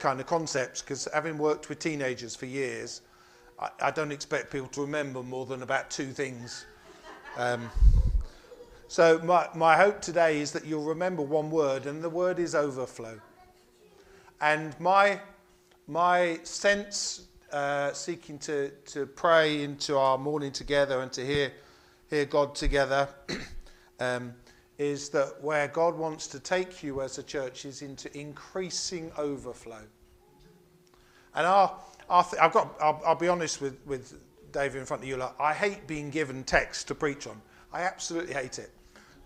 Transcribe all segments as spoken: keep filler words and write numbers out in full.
kind of concepts, because having worked with teenagers for years, I, I don't expect people to remember more than about two things. Um, so my, my hope today is that you'll remember one word, and the word is overflow. And my my sense, uh, seeking to, to pray into our morning together and to hear hear God together, um, is that where God wants to take you as a church is into increasing overflow. And our, our th- I've got, I'll, I'll be honest with, with David in front of you, like, I hate being given text to preach on. I absolutely hate it.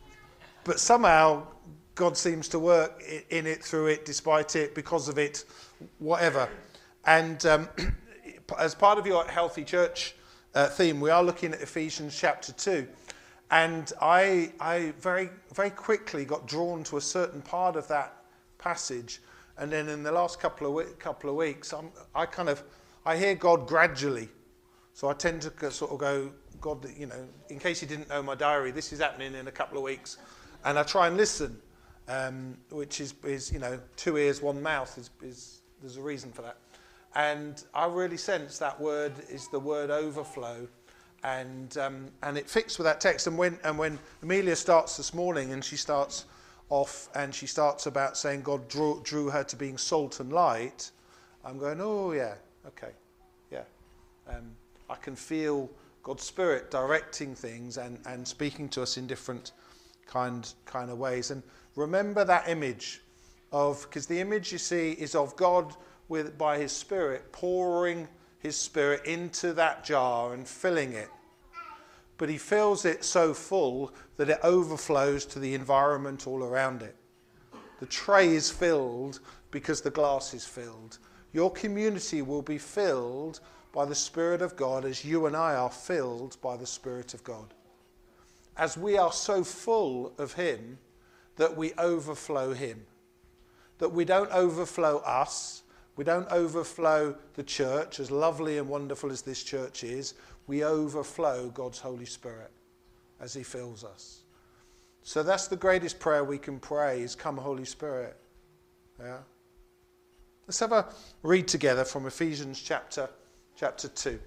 But somehow God seems to work in it, through it, despite it, because of it, whatever. And um, as part of your Healthy Church uh, theme, we are looking at Ephesians chapter two. And I, I very, very quickly got drawn to a certain part of that passage. And then in the last couple of we- couple of weeks, I'm, I kind of, I hear God gradually. So I tend to sort of go, God, you know, in case you didn't know my diary, this is happening in a couple of weeks. And I try and listen, um, which is, is, you know, two ears, one mouth, is, is there's a reason for that. And I really sense that word is the word overflow. And um, and it fits with that text. And when and when Amelia starts this morning, and she starts off, and she starts about saying God drew, drew her to being salt and light, I'm going, oh yeah, okay, yeah. Um, I can feel God's Spirit directing things and, and speaking to us in different kind kind of ways. And remember that image of, because the image you see is of God with by His Spirit pouring His Spirit into that jar and filling it. But He fills it so full that it overflows to the environment all around it. The tray is filled because the glass is filled. Your community will be filled by the Spirit of God as you and I are filled by the Spirit of God. As we are so full of Him that we overflow Him. That we don't overflow us. We don't overflow the church, as lovely and wonderful as this church is. We overflow God's Holy Spirit as He fills us. So that's the greatest prayer we can pray, is come Holy Spirit. Yeah. Let's have a read together from Ephesians chapter, chapter two.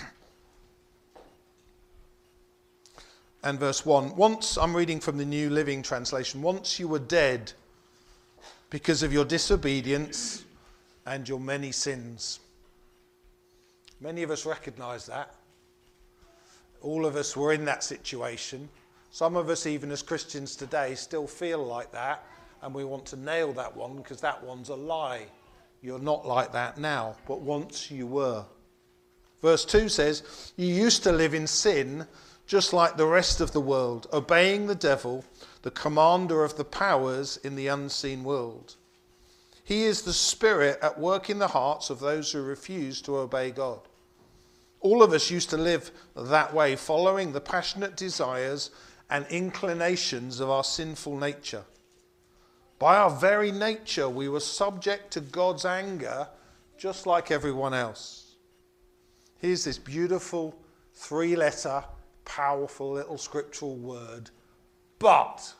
And verse one. Once, I'm reading from the New Living Translation, once you were dead because of your disobedience and your many sins. Many of us recognise that. All of us were in that situation. Some of us, even as Christians today, still feel like that, and we want to nail that one because that one's a lie. You're not like that now, but once you were. Verse two says, you used to live in sin just like the rest of the world, obeying the devil, the commander of the powers in the unseen world. He is the spirit at work in the hearts of those who refuse to obey God. All of us used to live that way, following the passionate desires and inclinations of our sinful nature. By our very nature, we were subject to God's anger, just like everyone else. Here's this beautiful three-letter, powerful little scriptural word, but.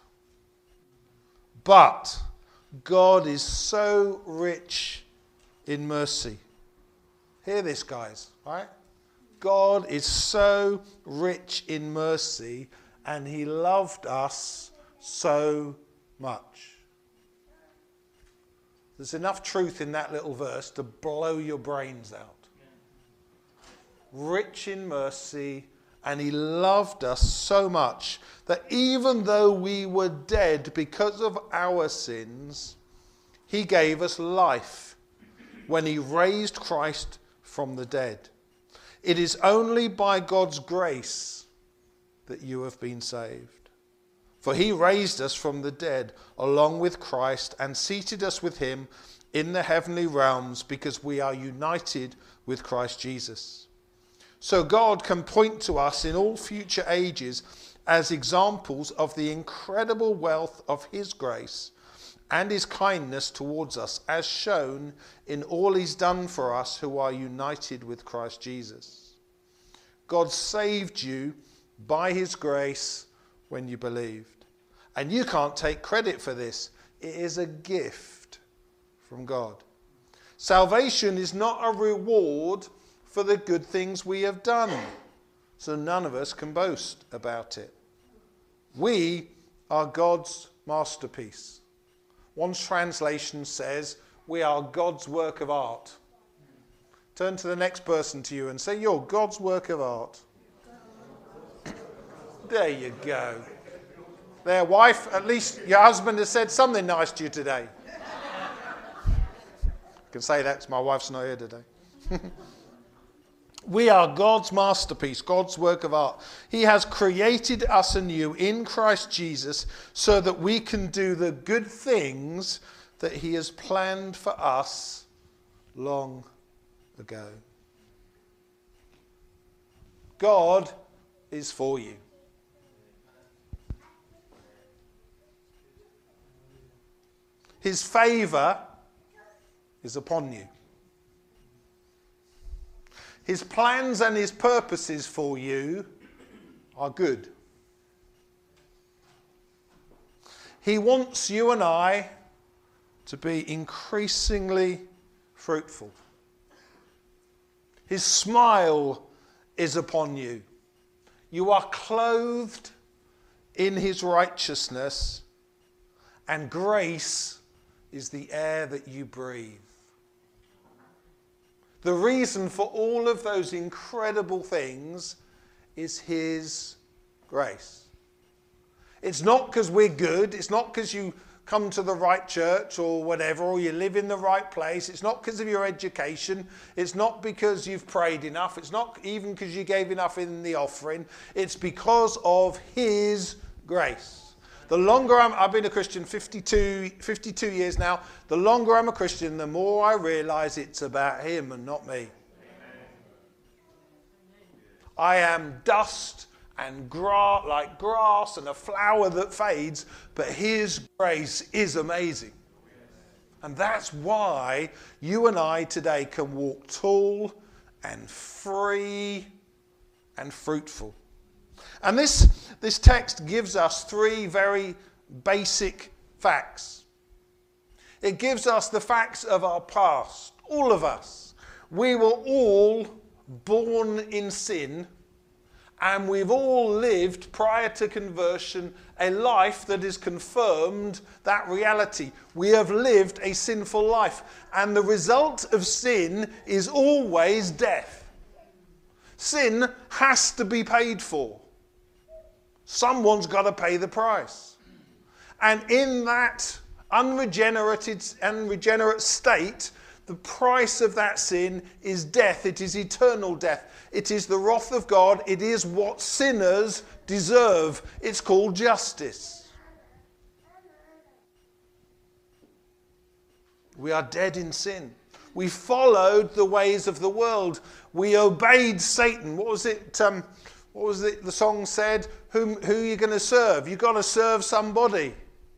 But God is so rich in mercy. Hear this, guys, right? God is so rich in mercy, and He loved us so much. There's enough truth in that little verse to blow your brains out. Rich in mercy, and He loved us so much that even though we were dead because of our sins, He gave us life when He raised Christ from the dead. It is only by God's grace that you have been saved. For He raised us from the dead along with Christ and seated us with Him in the heavenly realms because we are united with Christ Jesus. So God can point to us in all future ages as examples of the incredible wealth of His grace and His kindness towards us, as shown in all He's done for us who are united with Christ Jesus. God saved you by His grace when you believed. And you can't take credit for this. It is a gift from God. Salvation is not a reward for the good things we have done, so none of us can boast about it. We are God's masterpiece. One translation says, we are God's work of art. Turn to the next person to you and say, you're God's work of art. There you go. There, wife, at least your husband has said something nice to you today. I can say that because my wife's not here today. We are God's masterpiece, God's work of art. He has created us anew in Christ Jesus so that we can do the good things that he has planned for us long ago. God is for you. His favour is upon you. His plans and his purposes for you are good. He wants you and I to be increasingly fruitful. His smile is upon you. You are clothed in his righteousness, and grace is the air that you breathe. The reason for all of those incredible things is his grace. It's not because we're good. It's not because you come to the right church or whatever, or you live in the right place. It's not because of your education. It's not because you've prayed enough. It's not even because you gave enough in the offering. It's because of his grace. The longer I'm, I've been a Christian fifty-two, fifty-two years now, the longer I'm a Christian, the more I realise it's about him and not me. Amen. I am dust and gra- like grass and a flower that fades, but his grace is amazing. And that's why you and I today can walk tall and free and fruitful. And this, this text gives us three very basic facts. It gives us the facts of our past, all of us. We were all born in sin, and we've all lived prior to conversion a life that has confirmed that reality. We have lived a sinful life, and the result of sin is always death. Sin has to be paid for. Someone's got to pay the price. And in that unregenerated, unregenerate state, the price of that sin is death. It is eternal death. It is the wrath of God. It is what sinners deserve. It's called justice. We are dead in sin. We followed the ways of the world. We obeyed Satan. What was it? Um, what was it the song said? Whom, who are you going to serve? You've got to serve somebody.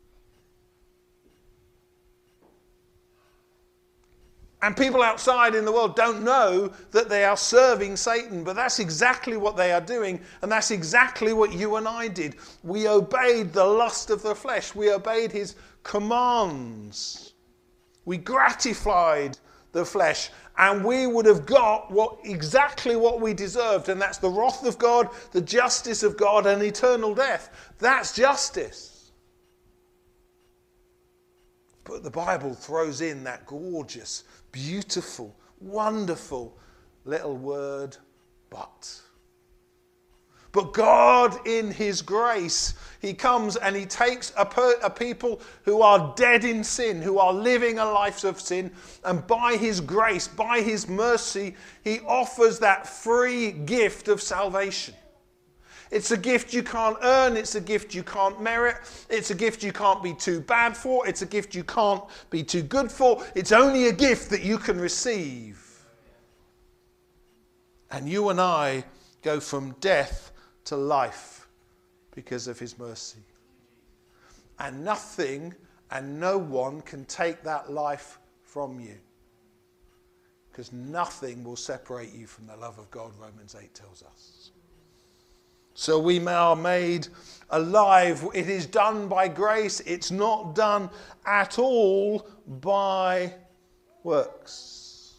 And people outside in the world don't know that they are serving Satan, but that's exactly what they are doing, and that's exactly what you and I did. We obeyed the lust of the flesh. We obeyed his commands. We gratified the flesh, and we would have got what exactly what we deserved, and that's the wrath of God, the justice of God, and eternal death. That's justice. But the Bible throws in that gorgeous, beautiful, wonderful little word, but. But God, in his grace, he comes and he takes a, per, a people who are dead in sin, who are living a life of sin, and by his grace, by his mercy, he offers that free gift of salvation. It's a gift you can't earn. It's a gift you can't merit. It's a gift you can't be too bad for. It's a gift you can't be too good for. It's only a gift that you can receive. And you and I go from death to life because of his mercy. And nothing and no one can take that life from you, because nothing will separate you from the love of God, Romans eight tells us. So we are made alive. It is done by grace. It's not done at all by works.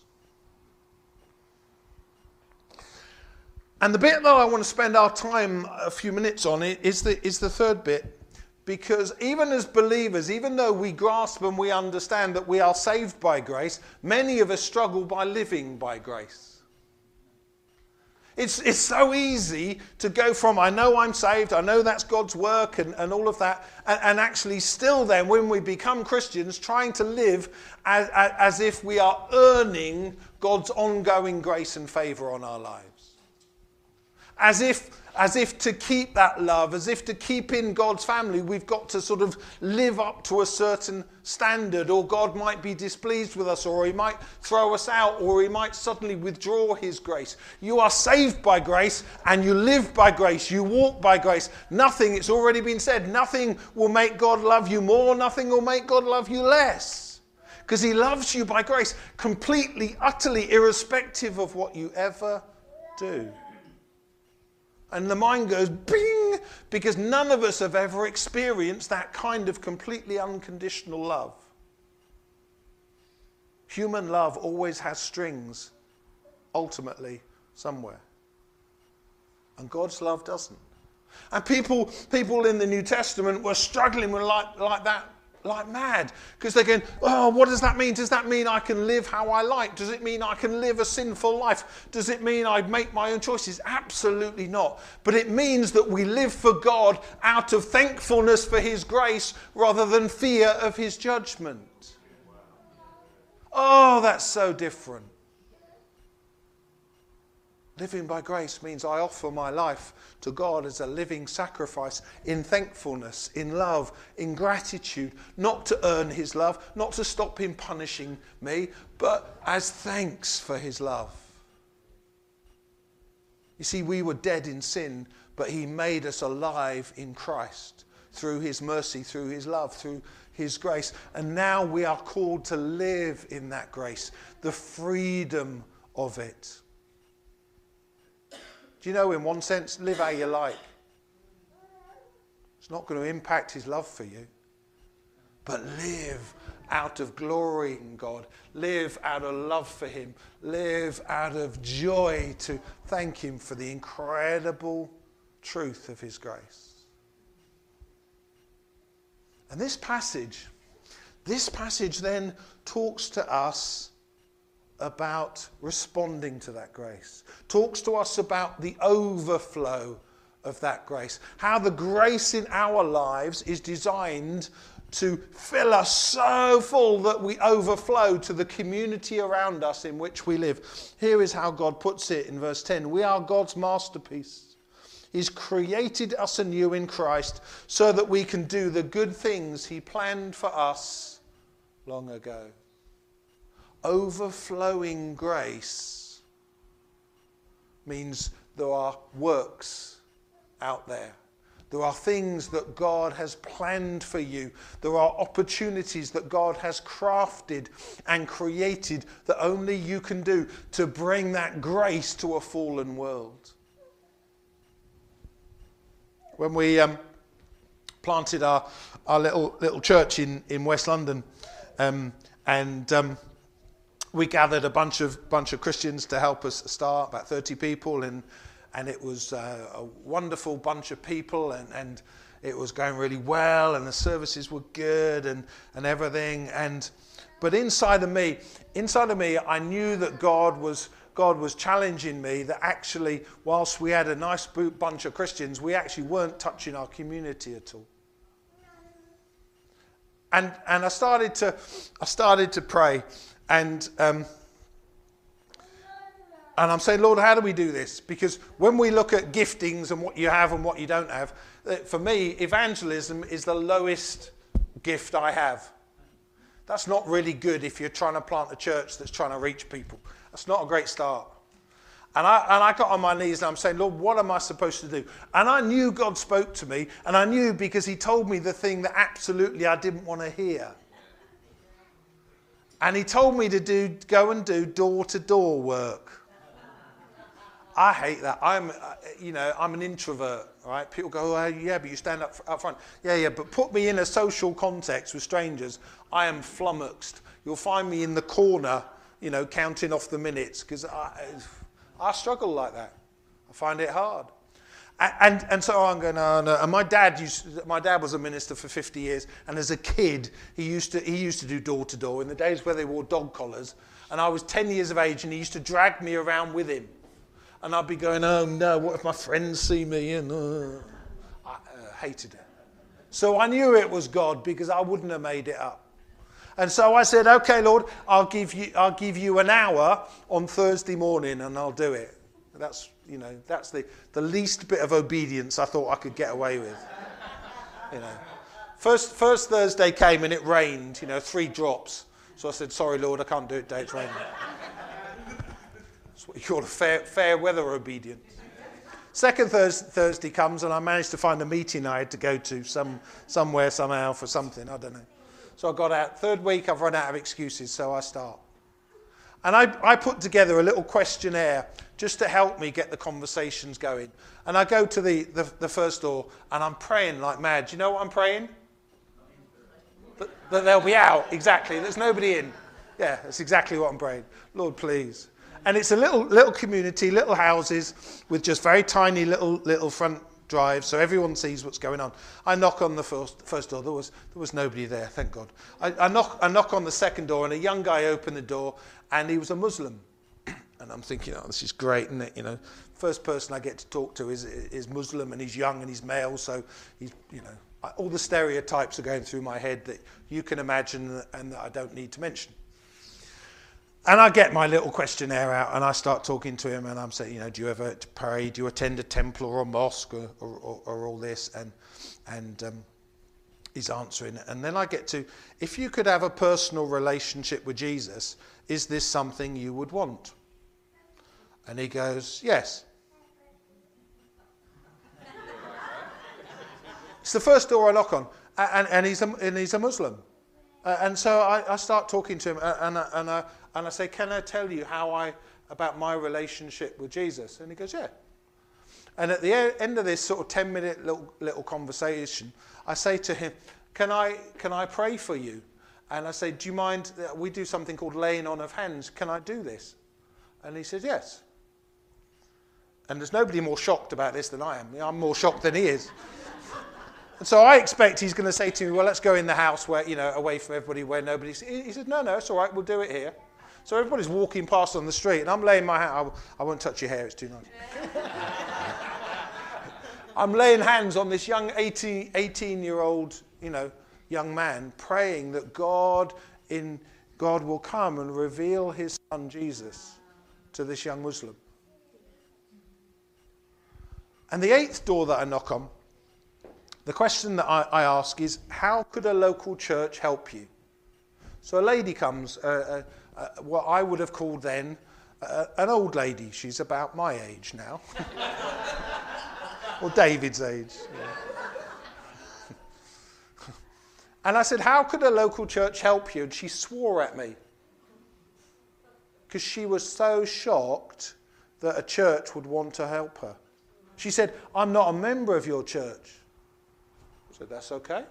And the bit that I want to spend our time a few minutes on is the, is the third bit. Because even as believers, even though we grasp and we understand that we are saved by grace, many of us struggle by living by grace. It's, it's so easy to go from, I know I'm saved, I know that's God's work and, and all of that, and, and actually still then, when we become Christians, trying to live as, as, as if we are earning God's ongoing grace and favour on our lives. As if, as if to keep that love, as if to keep in God's family, we've got to sort of live up to a certain standard, or God might be displeased with us, or he might throw us out, or he might suddenly withdraw his grace. You are saved by grace, and you live by grace. You walk by grace. Nothing, it's already been said, nothing will make God love you more, nothing will make God love you less. Because he loves you by grace, completely, utterly, irrespective of what you ever do. And the mind goes bing, because none of us have ever experienced that kind of completely unconditional love. Human love always has strings, ultimately, somewhere. And God's love doesn't. And people, people in the New Testament were struggling with like, like that, like mad. Because they're going, oh, what does that mean? Does that mean I can live how I like? Does it mean I can live a sinful life? Does it mean I make my own choices? Absolutely not. But it means that we live for God out of thankfulness for his grace rather than fear of his judgment. Oh, that's so different. Living by grace means I offer my life to God as a living sacrifice in thankfulness, in love, in gratitude, not to earn his love, not to stop him punishing me, but as thanks for his love. You see, we were dead in sin, but he made us alive in Christ through his mercy, through his love, through his grace. And now we are called to live in that grace, the freedom of it. Do you know, in one sense, live how you like. It's not going to impact his love for you. But live out of glory in God. Live out of love for him. Live out of joy to thank him for the incredible truth of his grace. And this passage, this passage then talks to us about responding to that grace. Talks to us about the overflow of that grace. How the grace in our lives is designed to fill us so full that we overflow to the community around us in which we live. Here is how God puts it in verse ten. We are God's masterpiece. He's created us anew in Christ so that we can do the good things he planned for us long ago. Overflowing grace means there are works out there. There are things that God has planned for you. There are opportunities that God has crafted and created that only you can do to bring that grace to a fallen world. When we um, planted our, our little little church in, in West London, um, and um, we gathered a bunch of bunch of Christians to help us start, about thirty people, and and it was uh, a wonderful bunch of people, and, and it was going really well, and the services were good, and, and everything. And but inside of me, inside of me, I knew that God was God was challenging me that actually, whilst we had a nice bunch of Christians, we actually weren't touching our community at all. And and I started to I started to pray. And um, and I'm saying, Lord, how do we do this? Because when we look at giftings and what you have and what you don't have, for me, evangelism is the lowest gift I have. That's not really good if you're trying to plant a church that's trying to reach people. That's not a great start. And I, and I got on my knees and I'm saying, Lord, what am I supposed to do? And I knew God spoke to me, and I knew because he told me the thing that absolutely I didn't want to hear. And he told me to do, go and do door-to-door work. I hate that. I'm, you know, I'm an introvert, right? People go, oh, yeah, but you stand up, up front. Yeah, yeah, but put me in a social context with strangers. I am flummoxed. You'll find me in the corner, you know, counting off the minutes, because I, I struggle like that. I find it hard. And, and, and so I'm going, oh, no. And my dad used, my dad was a minister for fifty years, and as a kid, he used to, he used to do door to door in the days where they wore dog collars. And I was ten years of age, and he used to drag me around with him. And I'd be going, oh no, what if my friends see me? And uh, I uh, hated it. So I knew it was God, because I wouldn't have made it up. And so I said, okay, Lord, I'll give you, I'll give you an hour on Thursday morning, and I'll do it. That's, you know, that's the, the least bit of obedience I thought I could get away with. You know, first first Thursday came and it rained, you know, three drops. So I said, sorry, Lord, I can't do it today, it's raining. That's what you call a fair, fair weather obedience. Second thurs- Thursday comes, and I managed to find a meeting I had to go to some somewhere, somehow, for something, I don't know. So I got out. Third week, I've run out of excuses, so I start. And I, I put together a little questionnaire just to help me get the conversations going. And I go to the, the, the first door, and I'm praying like mad. Do you know what I'm praying? That, that they'll be out, exactly. There's nobody in. Yeah, that's exactly what I'm praying. Lord, please. And it's a little little community, little houses with just very tiny little little front drives, so everyone sees what's going on. I knock on the first first door. There was there was nobody there, thank God. I, I knock I knock on the second door, and a young guy opened the door, and he was a Muslim. And I'm thinking, oh, this is great, isn't it? You know, first person I get to talk to is is Muslim, and he's young and he's male, so he's, you know, all the stereotypes are going through my head that you can imagine and that I don't need to mention. And I get my little questionnaire out, and I start talking to him, and I'm saying, you know, do you ever pray? Do you attend a temple or a mosque, or, or, or, or all this? And and um, he's answering it. And then I get to, if you could have a personal relationship with Jesus, is this something you would want? And he goes, yes. It's the first door I knock on, and, and he's a, and he's a Muslim. Uh, and so I, I start talking to him, and, and, and, I, and I say, can I tell you how I, about my relationship with Jesus? And he goes, yeah. And at the end of this sort of ten minute little, little conversation, I say to him, can I, can I pray for you? And I say, do you mind, that we do something called laying on of hands, can I do this? And he says, yes. And there's nobody more shocked about this than I am. I'm more shocked than he is. And so I expect he's going to say to me, well, let's go in the house where, you know, away from everybody where nobody's. He said, no, no, it's all right, we'll do it here. So everybody's walking past on the street, and I'm laying my hand. I, I won't touch your hair, it's too nice. I'm laying hands on this young eighteen, eighteen-year-old, you know, young man, praying that God in God will come and reveal his son Jesus to this young Muslim. And the eighth door that I knock on, the question that I, I ask is, how could a local church help you? So a lady comes, uh, uh, uh, what I would have called then uh, an old lady. She's about my age now. Or David's age. Yeah. And I said, how could a local church help you? And she swore at me. Because she was so shocked that a church would want to help her. She said, I'm not a member of your church. I said, that's okay.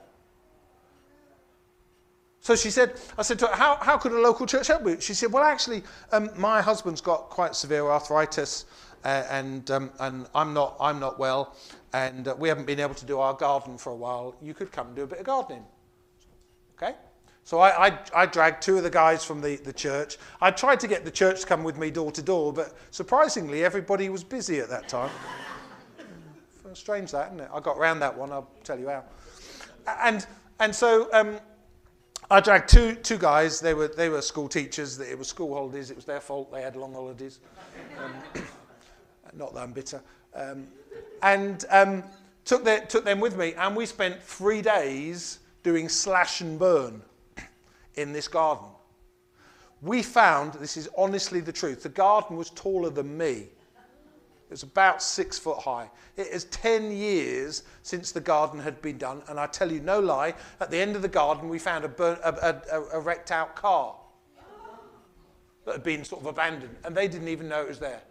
So she said, I said to her, how, how could a local church help you? She said, well, actually, um, my husband's got quite severe arthritis, uh, and um, and I'm not I'm not well, and uh, we haven't been able to do our garden for a while. You could come and do a bit of gardening. Okay? So I, I, I dragged two of the guys from the, the church. I tried to get the church to come with me door to door, but surprisingly, everybody was busy at that time. Strange that, isn't it? I got around that one, I'll tell you how. And and so um, I dragged two two guys. They were they were school teachers. It was school holidays. It was their fault. They had long holidays. Um, not that I'm bitter. Um, and um, took their, took them with me, and we spent three days doing slash and burn in this garden. We found, this is honestly the truth, the garden was taller than me. It was about six foot high. It is ten years since the garden had been done, and I tell you no lie, at the end of the garden we found a, burnt, a, a, a wrecked out car that had been sort of abandoned, and they didn't even know it was there.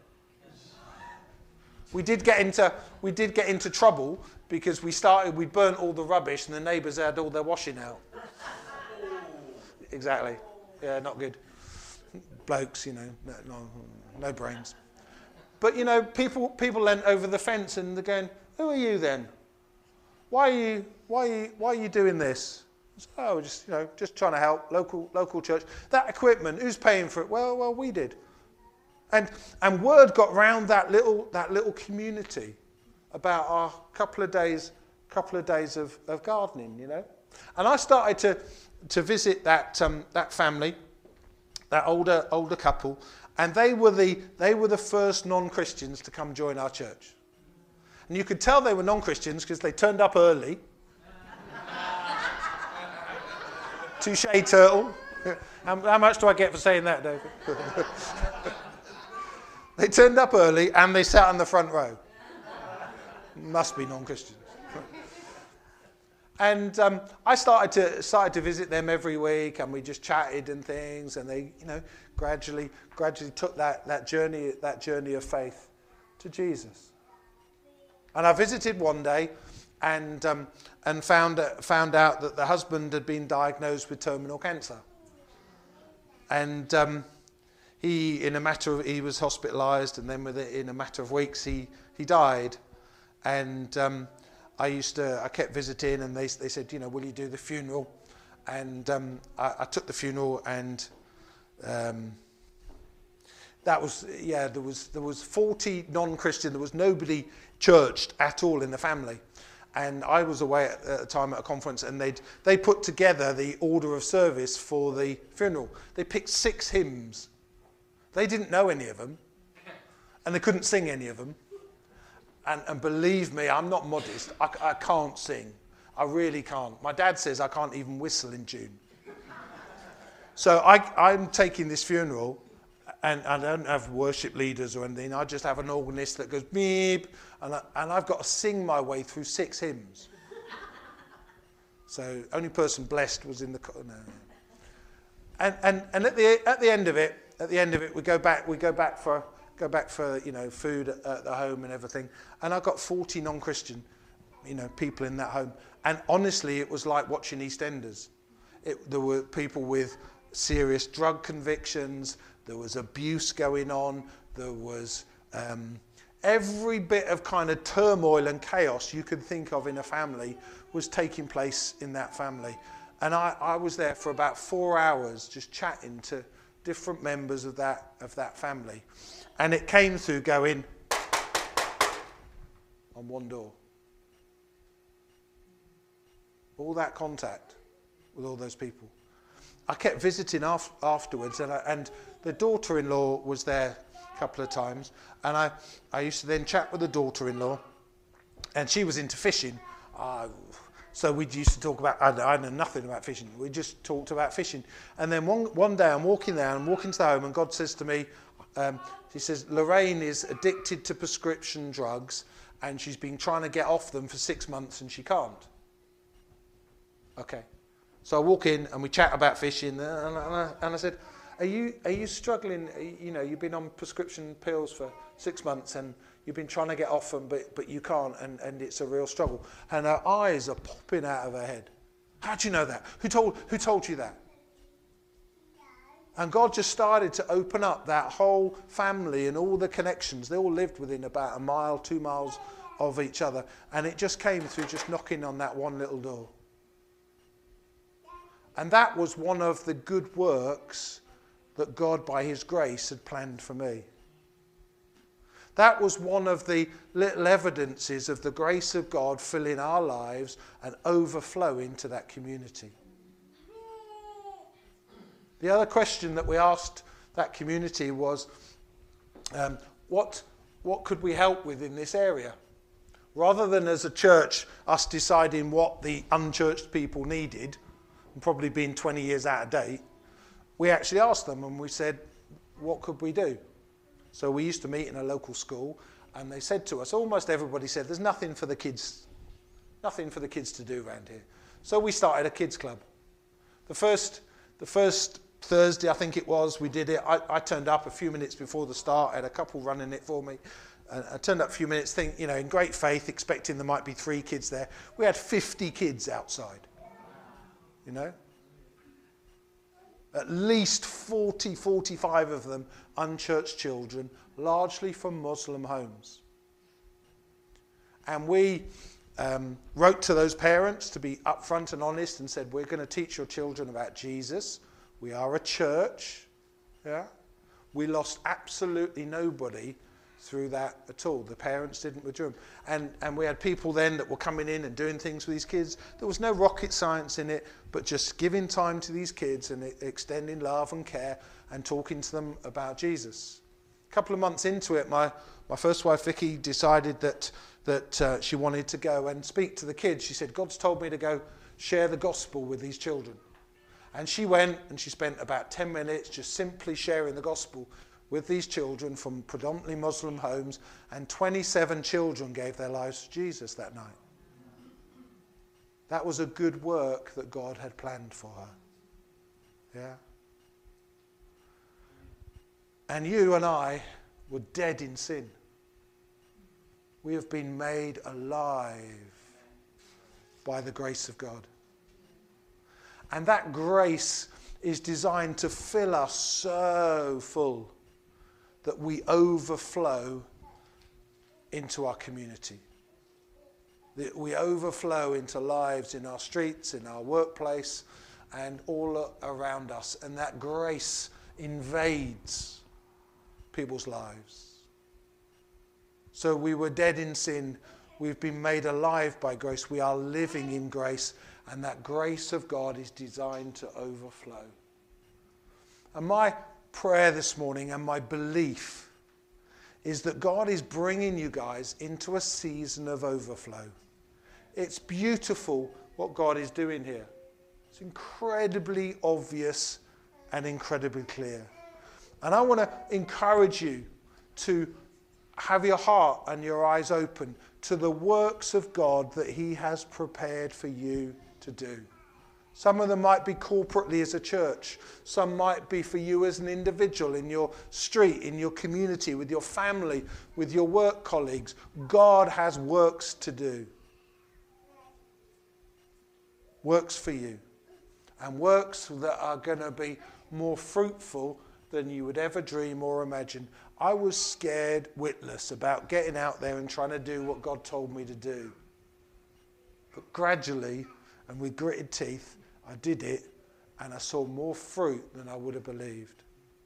We did get into we did get into trouble because we started we burnt all the rubbish, and the neighbours had all their washing out. Exactly. Yeah, not good. Blokes, you know, no, no, no brains. But, you know, people people leant over the fence and they're going, who are you then? Why are you, why are you, why are you doing this? So, oh, just, you know, just trying to help, local local church. That equipment, who's paying for it? Well, well, we did. And and word got round that little that little community about our couple of days, couple of days of, of gardening, you know. And I started to to visit that um, that family, that older older couple, and they were the they were the first non-Christians to come join our church. And you could tell they were non-Christians because they turned up early. Touche, turtle. How, how much do I get for saying that, David? They turned up early and they sat on the front row. Must be non-Christians. And um, I started to started to visit them every week, and we just chatted and things. And they, you know, gradually gradually took that that journey that journey of faith to Jesus. And I visited one day, and um, and found found out that the husband had been diagnosed with terminal cancer. And um, he, in a matter of, he was hospitalised, and then within a matter of weeks, he he died. And um, I used to, I kept visiting, and they they said, you know, will you do the funeral? And um, I, I took the funeral, and um, that was, yeah, there was there was forty non-Christian. There was nobody churched at all in the family. And I was away at, at the time at a conference, and they they put together the order of service for the funeral. They picked six hymns. They didn't know any of them, and they couldn't sing any of them. And, and believe me, I'm not modest. I, I can't sing. I really can't. My dad says I can't even whistle in tune. So I, I'm taking this funeral, and I don't have worship leaders or anything. I just have an organist that goes beep, and, I, and I've got to sing my way through six hymns. So only person blessed was in the no, no. And and and at the at the end of it, at the end of it, we go back. We go back for go back for you know food at, at the home and everything. And I've got forty non-Christian, you know, people in that home. And honestly, it was like watching EastEnders. It, there were people with serious drug convictions. There was abuse going on. There was um, every bit of kind of turmoil and chaos you could think of in a family was taking place in that family. And I, I was there for about four hours just chatting to different members of that of that family. And it came through going on one door. All that contact with all those people. I kept visiting af- afterwards, and, I, and the daughter-in-law was there a couple of times, and I, I used to then chat with the daughter-in-law, and she was into fishing. Uh, so we used to talk about, I, I know nothing about fishing, we just talked about fishing. And then one, one day I'm walking there, I'm walking to the home, and God says to me, um, he says, Lorraine is addicted to prescription drugs, and she's been trying to get off them for six months, and she can't. Okay. So I walk in and we chat about fishing, and I, and I said, "Are you are you struggling? You know, you've been on prescription pills for six months, and you've been trying to get off them, but but you can't, and, and it's a real struggle." And her eyes are popping out of her head. How do you know that? Who told who told you that? And God just started to open up that whole family and all the connections. They all lived within about a mile, two miles of each other, and it just came through just knocking on that one little door. And that was one of the good works that God, by his grace, had planned for me. That was one of the little evidences of the grace of God filling our lives and overflow into that community. The other question that we asked that community was, um, what, what could we help with in this area? Rather than as a church, us deciding what the unchurched people needed, and probably being twenty years out of date, we actually asked them and we said, what could we do? So we used to meet in a local school, and they said to us, almost everybody said, there's nothing for the kids, nothing for the kids to do around here. So we started a kids club. The first, the first Thursday, I think it was, we did it. I, I turned up a few minutes before the start, I had a couple running it for me. And I turned up a few minutes, think, you know, in great faith, expecting there might be three kids there. We had fifty kids outside. You know, At least forty, forty-five of them unchurched children, largely from Muslim homes. And we um, wrote to those parents to be upfront and honest and said, we're going to teach your children about Jesus. We are a church. Yeah? We lost absolutely nobody through that at all. The parents didn't withdraw them. And, and we had people then that were coming in and doing things with these kids. There was no rocket science in it, but just giving time to these kids and extending love and care and talking to them about Jesus. A couple of months into it, my, my first wife, Vicky, decided that, that uh, she wanted to go and speak to the kids. She said, God's told me to go share the gospel with these children. And she went and she spent about ten minutes just simply sharing the gospel with these children from predominantly Muslim homes, and twenty-seven children gave their lives to Jesus that night. That was a good work that God had planned for her. Yeah? And you and I were dead in sin. We have been made alive by the grace of God. And that grace is designed to fill us so full that we overflow into our community. That we overflow into lives in our streets, in our workplace, and all around us. And that grace invades people's lives. So we were dead in sin. We've been made alive by grace. We are living in grace. And that grace of God is designed to overflow. And my prayer this morning and my belief is that God is bringing you guys into a season of overflow. It's beautiful what God is doing here. It's incredibly obvious and incredibly clear. And I want to encourage you to have your heart and your eyes open to the works of God that He has prepared for you to do. Some of them might be corporately as a church. Some might be for you as an individual in your street, in your community, with your family, with your work colleagues. God has works to do. Works for you. And works that are going to be more fruitful than you would ever dream or imagine. I was scared witless about getting out there and trying to do what God told me to do. But gradually, and with gritted teeth, I did it, and I saw more fruit than I would have believed.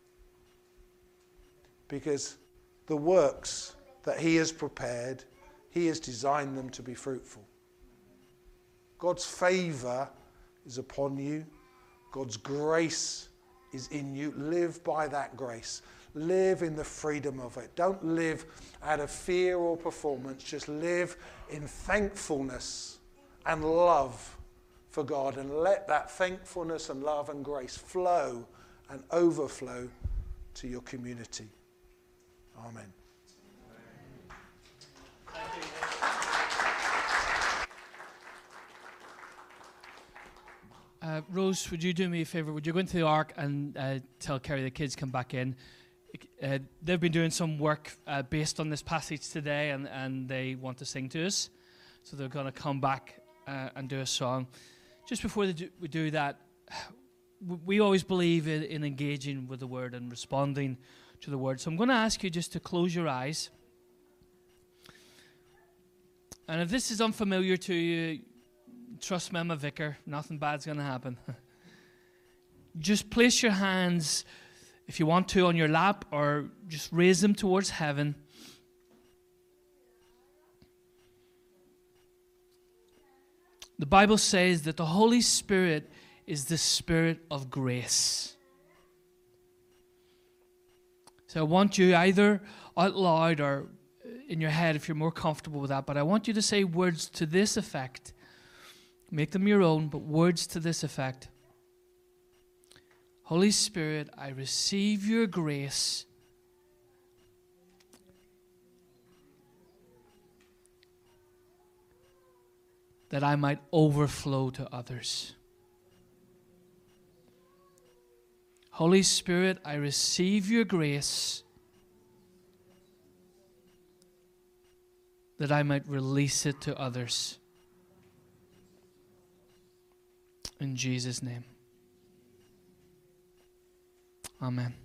Because the works that He has prepared, He has designed them to be fruitful. God's favour is upon you. God's grace is in you. Live by that grace. Live in the freedom of it. Don't live out of fear or performance. Just live in thankfulness and love for God, and let that thankfulness and love and grace flow and overflow to your community. Amen. Uh, Rose, would you do me a favour? Would you go into the Ark and uh, tell Kerry the kids come back in? Uh, they've been doing some work uh, based on this passage today, and, and they want to sing to us. So they're going to come back uh, and do a song. Just before they do, we do that, we always believe in, in engaging with the Word and responding to the Word. So I'm going to ask you just to close your eyes. And if this is unfamiliar to you, trust me, I'm a vicar. Nothing bad's going to happen. Just place your hands, if you want to, on your lap, or just raise them towards heaven. The Bible says that the Holy Spirit is the Spirit of grace. So I want you, either out loud or in your head if you're more comfortable with that, but I want you to say words to this effect. Make them your own, but words to this effect. Holy Spirit, I receive your grace that I might overflow to others. Holy Spirit, I receive your grace that I might release it to others. In Jesus' name. Amen.